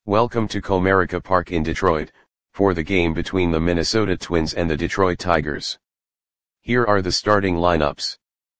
Welcome to Comerica Park in Detroit, for the game between the Minnesota Twins and the Detroit Tigers. Here are the starting lineups.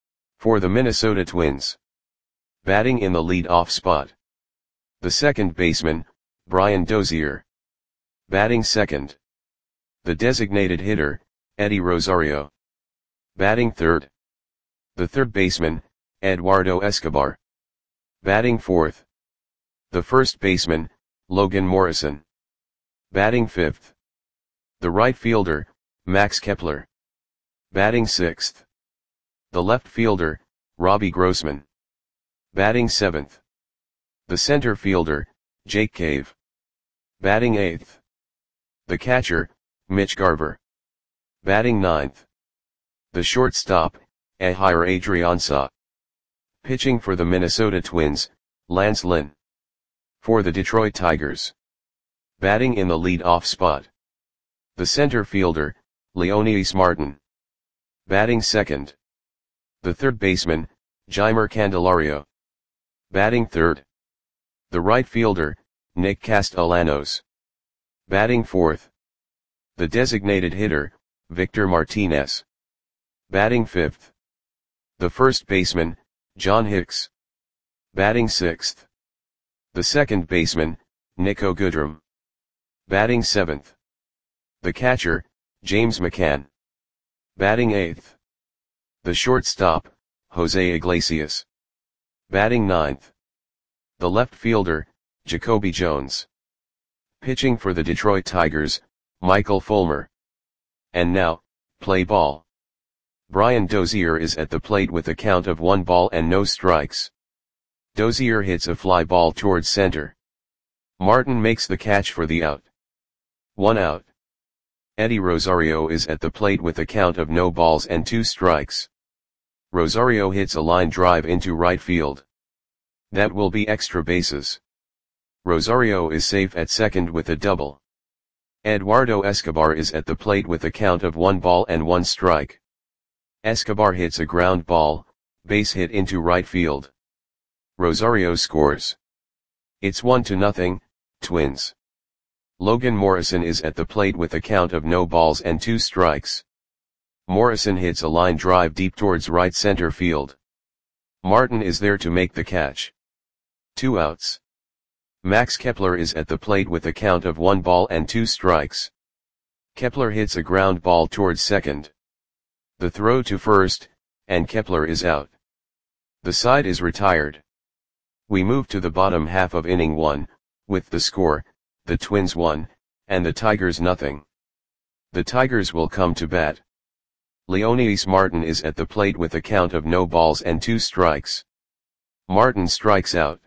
For the Minnesota Twins. Batting in the lead-off spot. The second baseman, Brian Dozier. Batting second. The designated hitter, Eddie Rosario. Batting third. The third baseman, Eduardo Escobar. Batting fourth. The first baseman, Logan Morrison. Batting fifth. The right fielder, Max Kepler. Batting sixth. The left fielder, Robbie Grossman. Batting seventh. The center fielder, Jake Cave. Batting eighth. The catcher, Mitch Garver. Batting ninth. The shortstop, Ehire Adrianza. Pitching for the Minnesota Twins, Lance Lynn. For the Detroit Tigers. Batting in the lead-off spot. The center fielder, Leonys Martin. Batting second. The third baseman, Jeimer Candelario. Batting third. The right fielder, Nick Castellanos. Batting fourth. The designated hitter, Victor Martinez. Batting fifth. The first baseman, John Hicks. Batting sixth. The second baseman, Niko Goodrum. Batting seventh. The catcher, James McCann. Batting eighth. The shortstop, Jose Iglesias. Batting ninth. The left fielder, Jacoby Jones. Pitching for the Detroit Tigers, Michael Fulmer. And now, play ball. Brian Dozier is at the plate with a count of 1 ball and no strikes. Dozier hits a fly ball towards center. Martin makes the catch for the out. 1 out. Eddie Rosario is at the plate with a count of no balls and 2 strikes. Rosario hits a line drive into right field. That will be extra bases. Rosario is safe at second with a double. Eduardo Escobar is at the plate with a count of 1 ball and 1 strike. Escobar hits a ground ball, base hit into right field. Rosario scores. It's 1-0, Twins. Logan Morrison is at the plate with a count of no balls and 2 strikes. Morrison hits a line drive deep towards right center field. Martin is there to make the catch. 2 outs. Max Kepler is at the plate with a count of 1 ball and 2 strikes. Kepler hits a ground ball towards second. The throw to first, and Kepler is out. The side is retired. We move to the bottom half of inning 1, with the score, the Twins 1, and the Tigers nothing. The Tigers will come to bat. Leonys Martin is at the plate with a count of no balls and 2 strikes. Martin strikes out.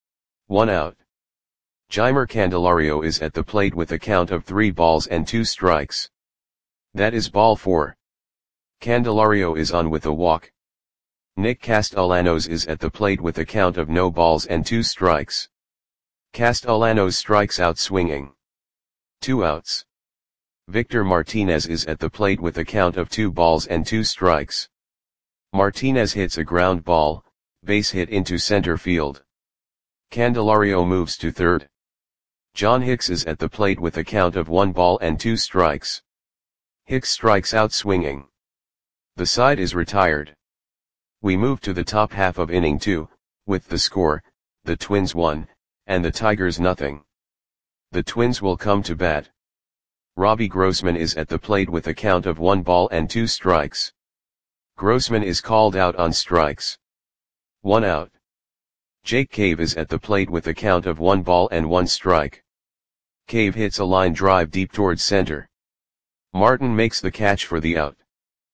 1 out. Jeimer Candelario is at the plate with a count of 3 balls and 2 strikes. That is ball 4. Candelario is on with a walk. Nick Castellanos is at the plate with a count of no balls and 2 strikes. Castellanos strikes out swinging. 2 outs. Victor Martinez is at the plate with a count of 2 balls and 2 strikes. Martinez hits a ground ball, base hit into center field. Candelario moves to third. John Hicks is at the plate with a count of 1 ball and 2 strikes. Hicks strikes out swinging. The side is retired. We move to the top half of inning 2, with the score, the Twins 1, and the Tigers nothing. The Twins will come to bat. Robbie Grossman is at the plate with a count of 1 ball and 2 strikes. Grossman is called out on strikes. 1 out. Jake Cave is at the plate with a count of 1 ball and 1 strike. Cave hits a line drive deep towards center. Martin makes the catch for the out.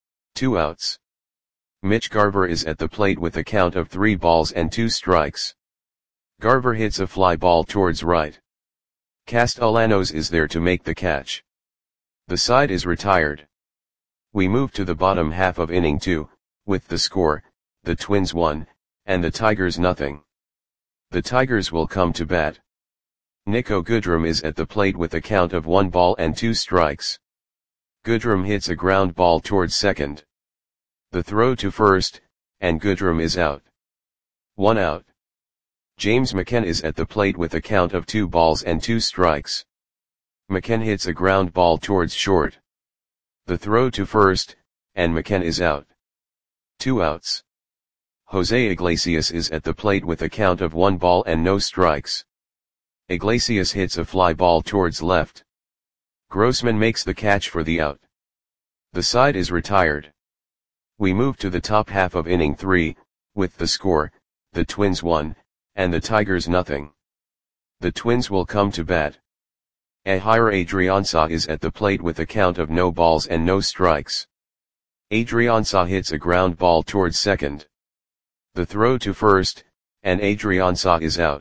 2 outs. Mitch Garver is at the plate with a count of 3 balls and 2 strikes. Garver hits a fly ball towards right. Castellanos is there to make the catch. The side is retired. We move to the bottom half of inning 2, with the score, the Twins 1, and the Tigers nothing. The Tigers will come to bat. Niko Goodrum is at the plate with a count of 1 ball and 2 strikes. Goodrum hits a ground ball towards second. The throw to first, and Goodrum is out. 1 out. James McKenna is at the plate with a count of 2 balls and 2 strikes. McKenna hits a ground ball towards short. The throw to first, and McKenna is out. 2 outs. Jose Iglesias is at the plate with a count of 1 ball and no strikes. Iglesias hits a fly ball towards left. Grossman makes the catch for the out. The side is retired. We move to the top half of inning 3, with the score, the Twins 1, and the Tigers nothing. The Twins will come to bat. Ehire Adrianza is at the plate with a count of no balls and no strikes. Adrianza hits a ground ball towards second. The throw to first, and Adrianza is out.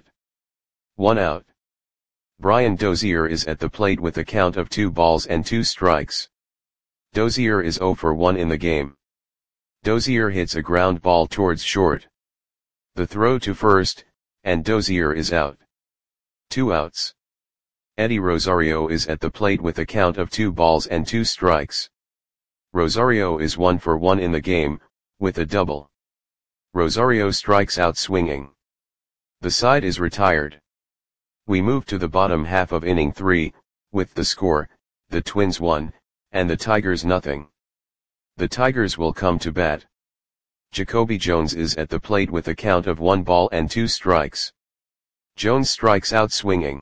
1 out. Brian Dozier is at the plate with a count of 2 balls and 2 strikes. Dozier is 0 for 1 in the game. Dozier hits a ground ball towards short. The throw to first, and Dozier is out. 2 outs. Eddie Rosario is at the plate with a count of 2 balls and 2 strikes. Rosario is 1 for 1 in the game, with a double. Rosario strikes out swinging. The side is retired. We move to the bottom half of inning 3, with the score, the Twins 1, and the Tigers nothing. The Tigers will come to bat. Jacoby Jones is at the plate with a count of 1 ball and 2 strikes. Jones strikes out swinging.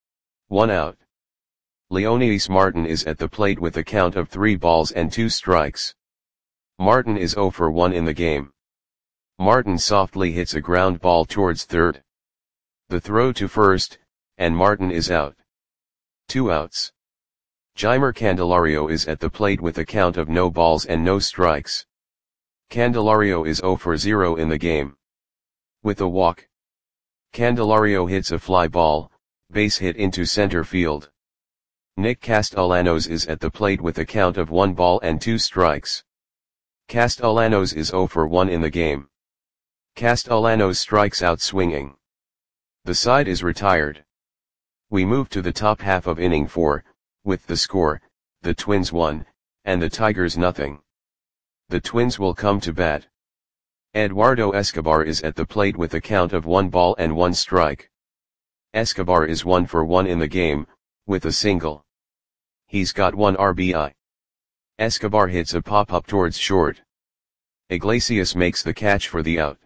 1 out. Leonidas Martin is at the plate with a count of 3 balls and 2 strikes. Martin is 0 for 1 in the game. Martin softly hits a ground ball towards third. The throw to first, and Martin is out. 2 outs. Jeimer Candelario is at the plate with a count of no balls and no strikes. Candelario is 0 for 0 in the game. With a walk. Candelario hits a fly ball, base hit into center field. Nick Castellanos is at the plate with a count of 1 ball and 2 strikes. Castellanos is 0 for 1 in the game. Castellanos strikes out swinging. The side is retired. We move to the top half of inning 4, with the score, the Twins 1, and the Tigers nothing. The Twins will come to bat. Eduardo Escobar is at the plate with a count of 1 ball and 1 strike. Escobar is 1 for 1 in the game, with a single. He's got 1 RBI. Escobar hits a pop-up towards short. Iglesias makes the catch for the out.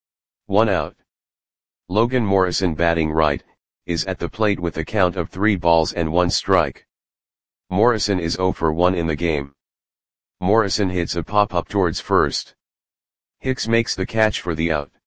1 out. Logan Morrison, batting right, is at the plate with a count of 3 balls and 1 strike. Morrison is 0 for 1 in the game. Morrison hits a pop-up towards first. Hicks makes the catch for the out.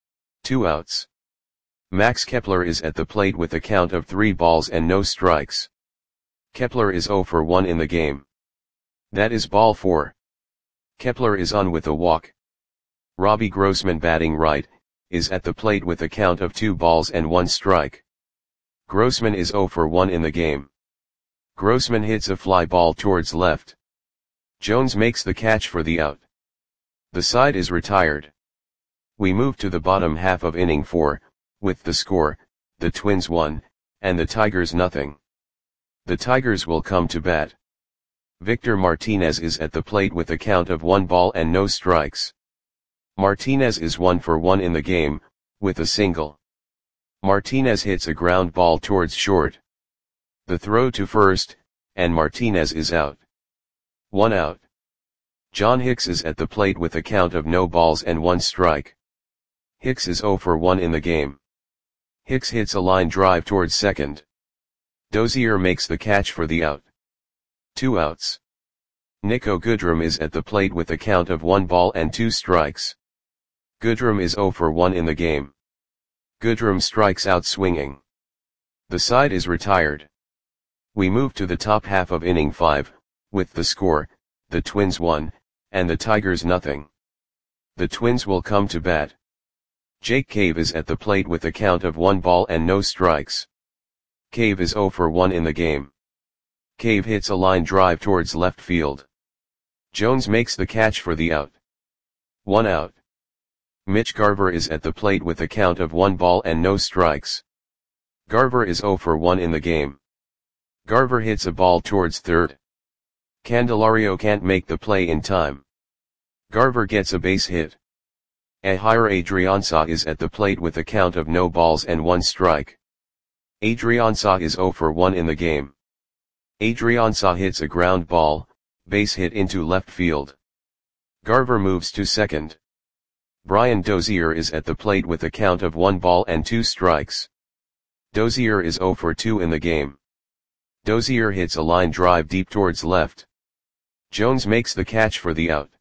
2 outs. Max Kepler is at the plate with a count of 3 balls and no strikes. Kepler is 0 for 1 in the game. That is ball 4. Kepler is on with a walk. Robbie Grossman, batting right, is at the plate with a count of 2 balls and 1 strike. Grossman is 0 for 1 in the game. Grossman hits a fly ball towards left. Jones makes the catch for the out. The side is retired. We move to the bottom half of inning 4, with the score, the Twins 1, and the Tigers nothing. The Tigers will come to bat. Victor Martinez is at the plate with a count of 1 ball and no strikes. Martinez is 1 for 1 in the game, with a single. Martinez hits a ground ball towards short. The throw to first, and Martinez is out. 1 out. John Hicks is at the plate with a count of no balls and 1 strike. Hicks is 0 for 1 in the game. Hicks hits a line drive towards second. Dozier makes the catch for the out. 2 outs. Nico Goodrum is at the plate with a count of 1 ball and 2 strikes. Goodrum is 0 for 1 in the game. Goodrum strikes out swinging. The side is retired. We move to the top half of inning 5, with the score, the Twins 1, and the Tigers nothing. The Twins will come to bat. Jake Cave is at the plate with a count of 1 ball and no strikes. Cave is 0 for 1 in the game. Cave hits a line drive towards left field. Jones makes the catch for the out. 1 out. Mitch Garver is at the plate with a count of 1 ball and no strikes. Garver is 0 for 1 in the game. Garver hits a ball towards third. Candelario can't make the play in time. Garver gets a base hit. Ahir Adriansah is at the plate with a count of no balls and 1 strike. Adriansah is 0 for 1 in the game. Adriansah hits a ground ball, base hit into left field. Garver moves to second. Brian Dozier is at the plate with a count of 1 ball and 2 strikes. Dozier is 0 for 2 in the game. Dozier hits a line drive deep towards left. Jones makes the catch for the out.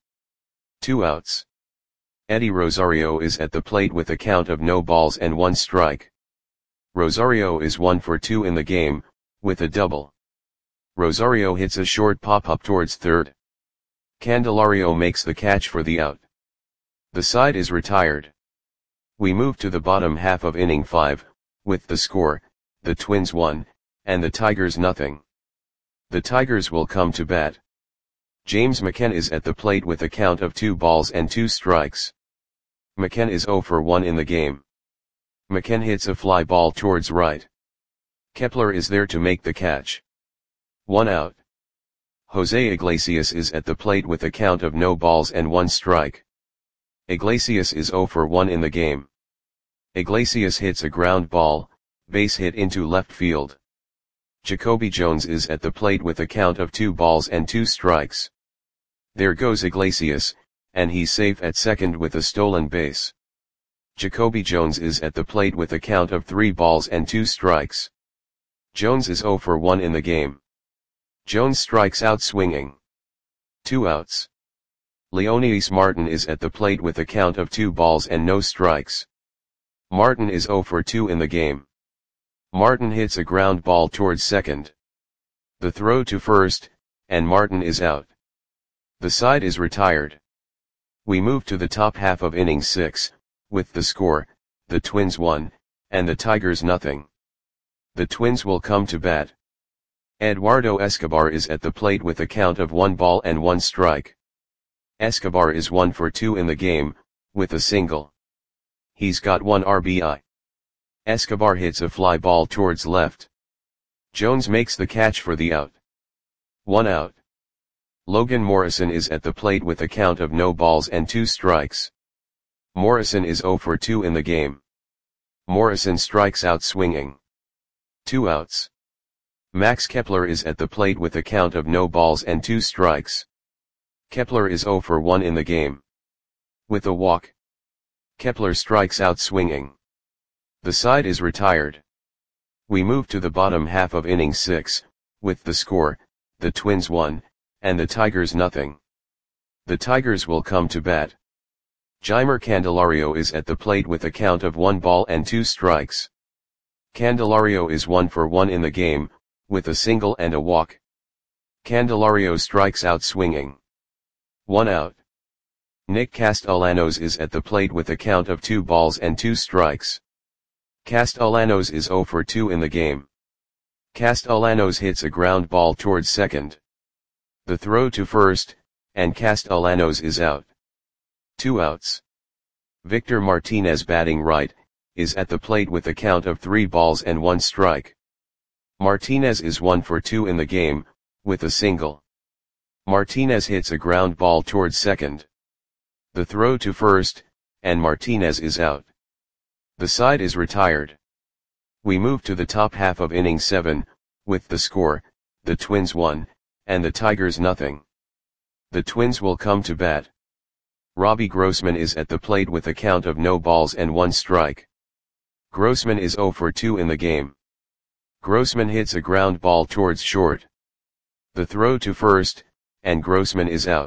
2 outs. Eddie Rosario is at the plate with a count of no balls and 1 strike. Rosario is 1 for 2 in the game, with a double. Rosario hits a short pop-up towards third. Candelario makes the catch for the out. The side is retired. We move to the bottom half of inning 5, with the score, the Twins 1, and the Tigers nothing. The Tigers will come to bat. James McKenna is at the plate with a count of 2 balls and 2 strikes. McKenna is 0 for 1 in the game. McKenna hits a fly ball towards right. Kepler is there to make the catch. 1 out. Jose Iglesias is at the plate with a count of no balls and 1 strike. Iglesias is 0 for 1 in the game. Iglesias hits a ground ball, base hit into left field. Jacoby Jones is at the plate with a count of 2 balls and 2 strikes. There goes Iglesias, and he's safe at second with a stolen base. Jacoby Jones is at the plate with a count of 3 balls and 2 strikes. Jones is 0 for 1 in the game. Jones strikes out swinging. 2 outs. Leonidas Martin is at the plate with a count of 2 balls and no strikes. Martin is 0 for 2 in the game. Martin hits a ground ball towards second. The throw to first, and Martin is out. The side is retired. We move to the top half of inning 6, with the score, the Twins 1, and the Tigers nothing. The Twins will come to bat. Eduardo Escobar is at the plate with a count of 1 ball and 1 strike. Escobar is 1 for 2 in the game, with a single. He's got 1 RBI. Escobar hits a fly ball towards left. Jones makes the catch for the out. 1 out. Logan Morrison is at the plate with a count of no balls and 2 strikes. Morrison is 0 for 2 in the game. Morrison strikes out swinging. 2 outs. Max Kepler is at the plate with a count of no balls and 2 strikes. Kepler is 0 for 1 in the game. With a walk. Kepler strikes out swinging. The side is retired. We move to the bottom half of inning 6, with the score, the Twins 1, and the Tigers nothing. The Tigers will come to bat. Jeimer Candelario is at the plate with a count of 1 ball and 2 strikes. Candelario is 1 for 1 in the game, with a single and a walk. Candelario strikes out swinging. 1 out. Nick Castellanos is at the plate with a count of 2 balls and 2 strikes. Castellanos is 0 for 2 in the game. Castellanos hits a ground ball towards second. The throw to first, and Castellanos is out. 2 outs. Victor Martinez batting right, is at the plate with a count of 3 balls and 1 strike. Martinez is 1 for 2 in the game, with a single. Martinez hits a ground ball towards second. The throw to first, and Martinez is out. The side is retired. We move to the top half of inning 7, with the score, the Twins 1, and the Tigers nothing. The Twins will come to bat. Robbie Grossman is at the plate with a count of no balls and 1 strike. Grossman is 0 for 2 in the game. Grossman hits a ground ball towards short. The throw to first, and Grossman is out.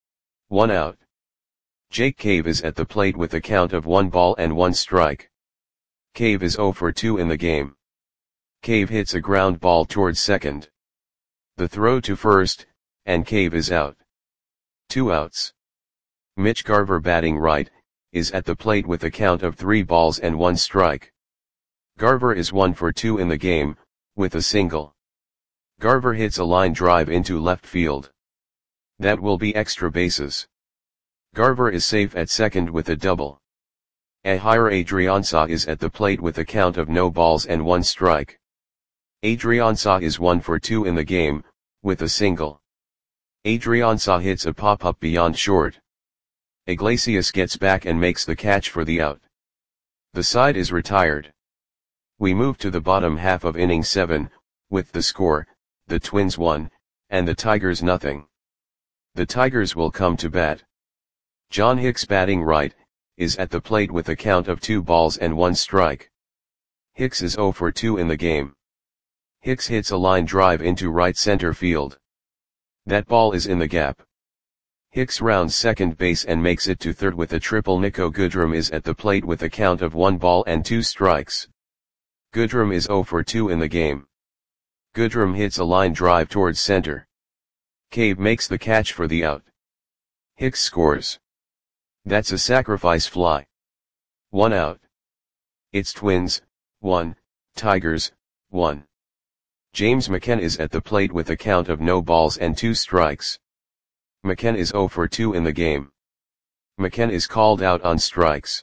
1 out. Jake Cave is at the plate with a count of 1 ball and 1 strike. Cave is 0 for 2 in the game. Cave hits a ground ball towards second. The throw to first, and Cave is out. 2 outs. Mitch Garver batting right, is at the plate with a count of 3 balls and 1 strike. Garver is 1 for 2 in the game, with a single. Garver hits a line drive into left field. That will be extra bases. Garver is safe at second with a double. Ahir Adriansah is at the plate with a count of no balls and 1 strike. Adriansah is 1 for 2 in the game, with a single. Adriansah hits a pop-up beyond short. Iglesias gets back and makes the catch for the out. The side is retired. We move to the bottom half of inning 7, with the score, the Twins 1, and the Tigers nothing. The Tigers will come to bat. John Hicks, batting right, is at the plate with a count of 2 balls and 1 strike. Hicks is 0 for 2 in the game. Hicks hits a line drive into right center field. That ball is in the gap. Hicks rounds second base and makes it to third with a triple. Niko Goodrum is at the plate with a count of 1 ball and 2 strikes. Goodrum is 0 for 2 in the game. Goodrum hits a line drive towards center. Cave makes the catch for the out. Hicks scores. That's a sacrifice fly. 1 out. It's Twins, 1, Tigers, 1. James McCann is at the plate with a count of no balls and 2 strikes. McCann is 0 for 2 in the game. McCann is called out on strikes.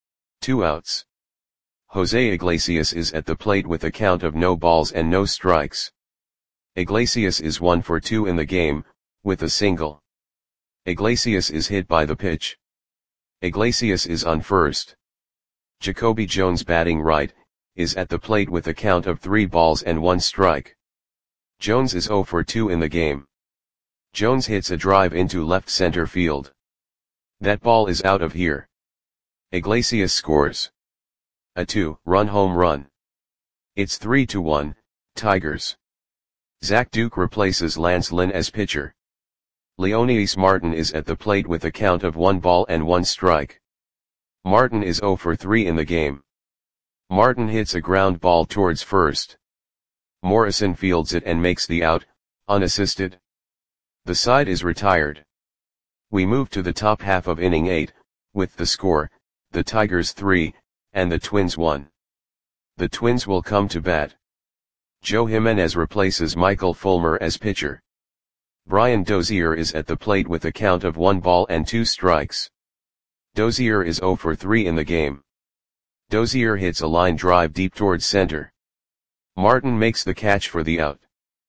2 outs. Jose Iglesias is at the plate with a count of no balls and no strikes. Iglesias is 1 for 2 in the game, with a single. Iglesias is hit by the pitch. Iglesias is on first. Jacoby Jones, batting right, is at the plate with a count of 3 balls and 1 strike. Jones is 0 for 2 in the game. Jones hits a drive into left center field. That ball is out of here. Iglesias scores. A 2-run home run. It's 3-1, Tigers. Zach Duke replaces Lance Lynn as pitcher. Leonidas Martin is at the plate with a count of 1 ball and 1 strike. Martin is 0 for 3 in the game. Martin hits a ground ball towards first. Morrison fields it and makes the out, unassisted. The side is retired. We move to the top half of inning 8, with the score, the Tigers 3, and the Twins 1. The Twins will come to bat. Joe Jimenez replaces Michael Fulmer as pitcher. Brian Dozier is at the plate with a count of 1 ball and 2 strikes. Dozier is 0 for 3 in the game. Dozier hits a line drive deep towards center. Martin makes the catch for the out.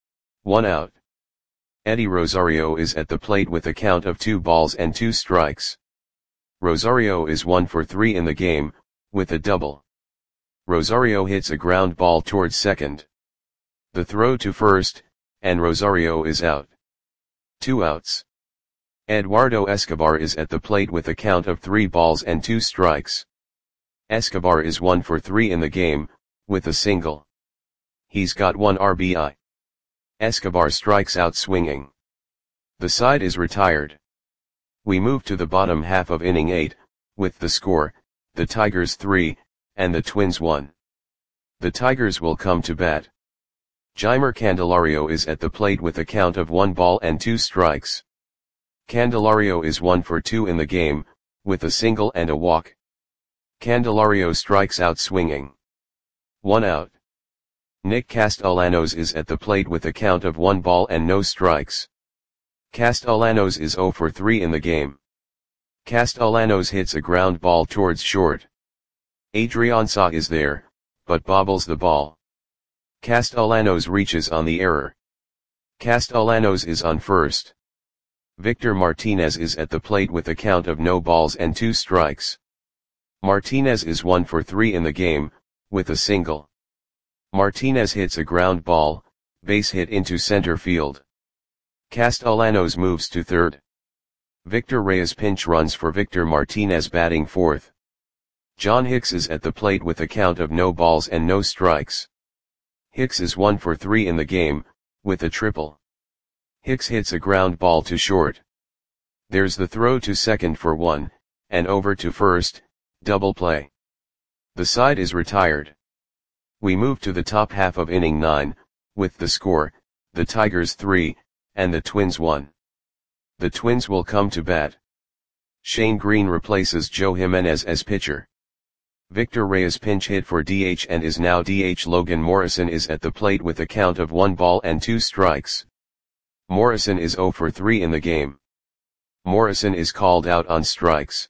1 out. Eddie Rosario is at the plate with a count of 2 balls and 2 strikes. Rosario is 1 for 3 in the game, with a double. Rosario hits a ground ball towards second. The throw to first, and Rosario is out. 2 outs. Eduardo Escobar is at the plate with a count of 3 balls and 2 strikes. Escobar is 1 for 3 in the game, with a single. He's got 1 RBI. Escobar strikes out swinging. The side is retired. We move to the bottom half of inning 8, with the score, the Tigers 3, and the Twins 1. The Tigers will come to bat. Jeimer Candelario is at the plate with a count of 1 ball and 2 strikes. Candelario is 1 for 2 in the game, with a single and a walk. Candelario strikes out swinging. 1 out. Nick Castellanos is at the plate with a count of 1 ball and no strikes. Castellanos is 0 for 3 in the game. Castellanos hits a ground ball towards short. Adrian Saw is there, but bobbles the ball. Castellanos reaches on the error. Castellanos is on first. Victor Martinez is at the plate with a count of no balls and 2 strikes. Martinez is 1 for 3 in the game, with a single. Martinez hits a ground ball, base hit into center field. Castellanos moves to third. Victor Reyes pinch runs for Victor Martinez, batting fourth. John Hicks is at the plate with a count of no balls and no strikes. Hicks is 1 for 3 in the game, with a triple. Hicks hits a ground ball to short. There's the throw to second for 1, and over to first, double play. The side is retired. We move to the top half of inning 9, with the score, the Tigers 3, and the Twins 1. The Twins will come to bat. Shane Green replaces Joe Jimenez as pitcher. Victor Reyes pinch hit for DH and is now DH. Logan Morrison is at the plate with a count of 1 ball and 2 strikes. Morrison is 0 for 3 in the game. Morrison is called out on strikes.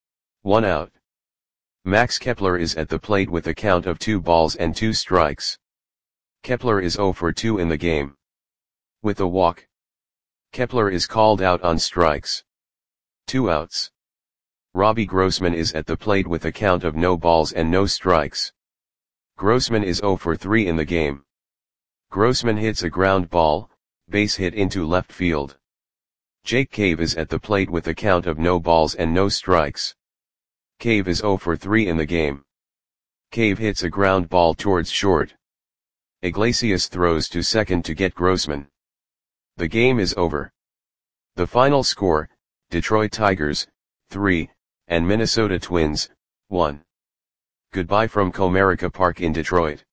1 out. Max Kepler is at the plate with a count of 2 balls and 2 strikes. Kepler is 0 for 2 in the game. With a walk. Kepler is called out on strikes. 2 outs. Robbie Grossman is at the plate with a count of no balls and no strikes. Grossman is 0 for 3 in the game. Grossman hits a ground ball, base hit into left field. Jake Cave is at the plate with a count of no balls and no strikes. Cave is 0 for 3 in the game. Cave hits a ground ball towards short. Iglesias throws to second to get Grossman. The game is over. The final score, Detroit Tigers, 3, and Minnesota Twins, 1. Goodbye from Comerica Park in Detroit.